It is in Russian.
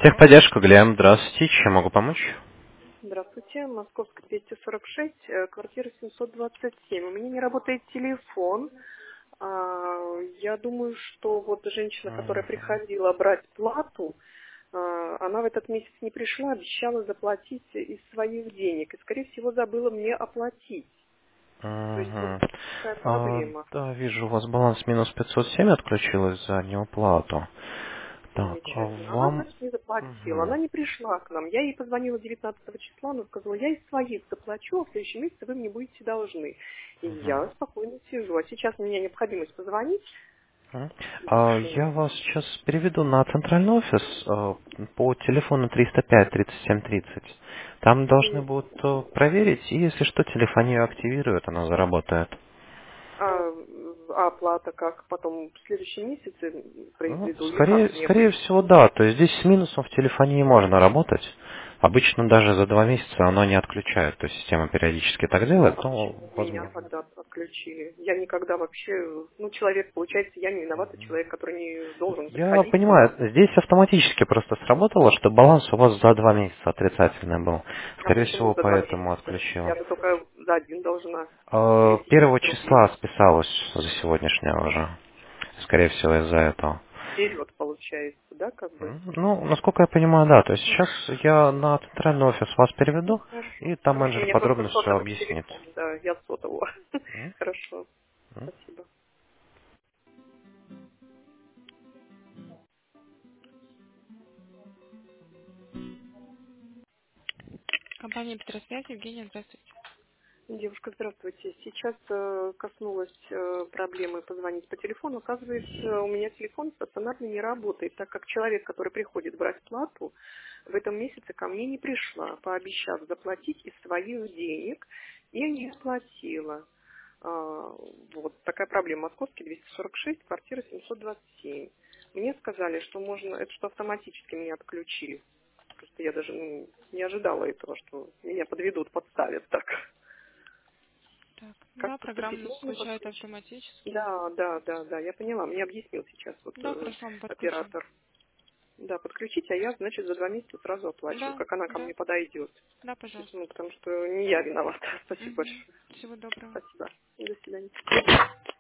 Техподдержка, Глеб, здравствуйте, чем могу помочь? Здравствуйте, Московская 246, квартира 727. У меня не работает телефон. Я думаю, что вот женщина, которая Мгм. приходила брать плату, она в этот месяц не пришла, обещала заплатить из своих денег и, скорее всего, забыла мне оплатить. То есть вот Мгм. такая проблема. Да, вижу, у вас баланс минус 507 отключилось за неуплату. Так, а Замечательно. Она, вам... значит, не заплатила. Мгм. Она не пришла к нам. Я ей позвонила 19 числа, она сказала, я из своих заплачу, а в следующем месяце вы мне будете должны. И Мгм. я спокойно сижу. А сейчас у меня необходимость позвонить. Мгм. Вот. Я вас сейчас переведу на центральный офис по телефону 305-37-30. Там должны М, будут проверить, и если что, телефонию активируют, она заработает. А оплата как потом в следующем месяце Ну, произведу или скорее, как мне скорее быть? всего, да. То есть здесь с минусом в телефонии можно работать. Обычно даже за 2 месяца оно не отключает. То есть система периодически так делает, А но почему меня возможно. тогда отключили? Я никогда вообще, ну, человек, получается, я не виновата, человек, который не должен Я приходить понимаю, сюда. здесь автоматически просто сработало, что баланс у вас за 2 месяца отрицательный был. А Скорее почему всего, за 2 поэтому месяца? отключило. Я же только за один должна 210 Первого рублей. числа списалось за сегодняшнего уже. Скорее всего, из-за этого. Вперед получается, да, как бы? Ну, насколько я понимаю, да. То есть сейчас я на центральный офис вас Ну, переведу, хорошо. и там Хорошо, у менеджер меня просто подробно все сотовый объяснит. телефон, да, я с сотового. М? Хорошо, М? спасибо. Компания Петросвязь, Евгения, здравствуйте. Девушка, здравствуйте. Сейчас коснулась проблемы позвонить по телефону. Оказывается, у меня телефон стационарно не работает, так как человек, который приходит брать плату, в этом месяце ко мне не пришла, пообещав заплатить из своих денег, и не оплатила. Вот такая проблема. Московский 246, квартира 727. Мне сказали, что можно, это что автоматически меня отключили. Просто я даже не ожидала этого, что меня подведут, подставят так. Так, Как да, поступить? программа Можно включает подключить? автоматически. Да, я поняла. Мне объяснил сейчас вот Да, хорошо, мы подключим. оператор. Да, подключить, а я, значит, за 2 месяца сразу оплачиваю, Да, как она ко да, мне подойдет. да, То есть, пожалуйста. ну, потому что не я виновата. Спасибо Угу. большое. Всего доброго. Спасибо. До свидания.